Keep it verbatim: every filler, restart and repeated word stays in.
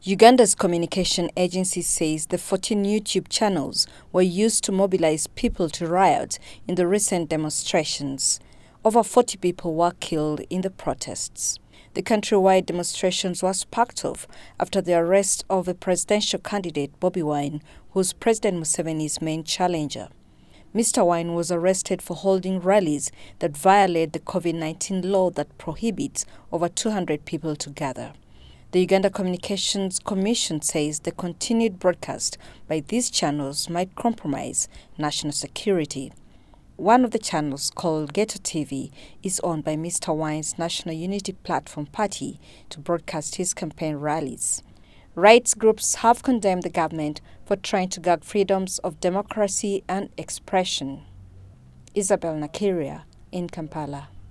Uganda's communication agency says the fourteen YouTube channels were used to mobilize people to riot in the recent demonstrations. Over forty people were killed in the protests. The countrywide demonstrations were sparked off after the arrest of a presidential candidate, Bobi Wine, who was President Museveni's main challenger. Mister Wine was arrested for holding rallies that violate the COVID nineteen law that prohibits over two hundred people to gather. The Uganda Communications Commission says the continued broadcast by these channels might compromise national security. One of the channels, called Ghetto T V, is owned by Mister Wine's National Unity Platform Party to broadcast his campaign rallies. Rights groups have condemned the government for trying to gag freedoms of democracy and expression. Isabel Nakiria in Kampala.